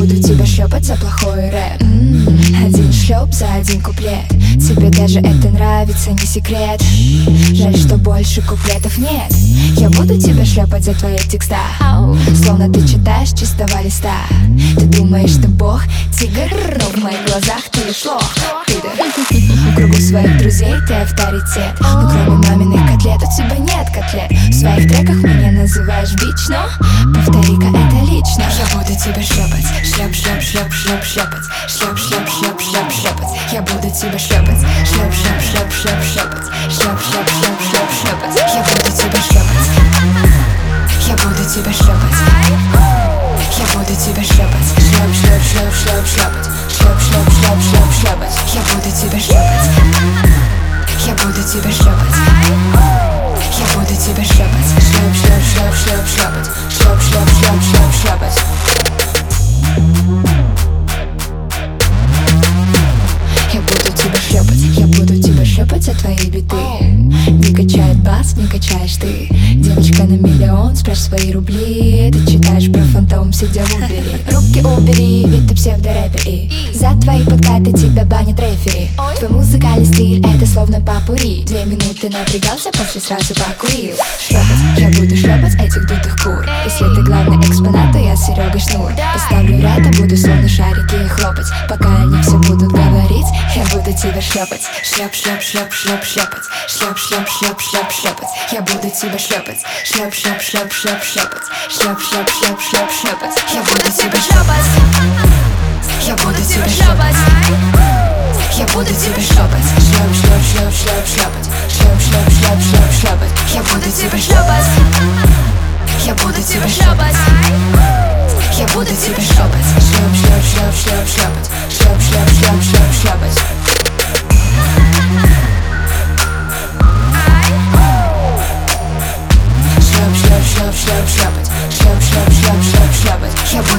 буду тебя шлепать за плохой рэп. Один шлеп за один куплет. Тебе даже это нравится, не секрет. Жаль, что больше куплетов нет. Я буду тебя шлепать за твои текста, словно ты читаешь чистого листа. Ты думаешь, ты бог, тигр, но в моих глазах ты лишь лох, пидор. В кругу своих друзей ты авторитет, но кроме маминых котлет у тебя нет котлет. В своих треках меня называешь бич, но повтори-ка это лично. Я буду тебя шлепать, шлеп, шлеп, шлеп, шлеп, шлепать, шлеп, шлеп, шлеп, шлеп, шлепать. Я буду тебя шлепать, шлеп, шлеп, шлеп, шлеп, шлепать, шлеп, шлеп, шлеп, шлеп, шлепать. Я буду тебя шлепать, я буду тебя шлепать, я буду тебя шлепать, шлеп, шлеп, шлеп, шлеп, шлепать, шлеп, шлеп, шлеп, шлеп, шлепать. Я буду тебя шлепать, я буду тебя шлепать, я буду тебя шлепать, шлеп, шлеп, шлеп, шлеп, шлепать, шлеп, шлеп, шлеп, шлеп, шлепать. Я буду тебя шлепать за твои биты. Не качает бас, не качаешь ты. Девочка на миллион, спрячь свои рубли. Ты читаешь про фантом, сидя в убери. Руки убери, ведь ты псевдорэпер. И за твои подкаты тебя банят рефери. Твой музыкальный стиль, это словно попури. 2 минуты напрягался, после сразу покурил. Шлепать, я буду шлепать этих дутых кур. Если ты главный экспонат, то я Серега Шнур. Поставлю ряд, а буду словно шарики хлопать. Пока они все будут говорить, я буду тебя шлепать. Шлеп, шлеп, шлеп, шлеп, шлепать. Шлеп, шлеп, шлеп, шлеп, шлепать. Я буду тебя шлепать. Шлеп, шлеп, шлеп, шлеп, шлепать. Шлеп, шлеп, шлеп, шлеп, шлепать. Я буду тебя шлепать. Я буду тебя шлепать. Я буду тебя шлепать. Шлеп, шлеп, шлеп, шлеп, шлепать. Шлеп, шлеп, шлеп, шлеп, шлепать. Я буду тебя шлепать. Я буду тебя шлепать. Я буду тебя шлепать. Шлеп, шлеп, шлеп, шлеп, шлепать. Шлеп, шлеп, шлеп, шлеп, шлепать. Шлеп, шлеп, шлеп, шлеп, шлепать. Шлеп, шлеп, шлеп, шлеп, шлепать.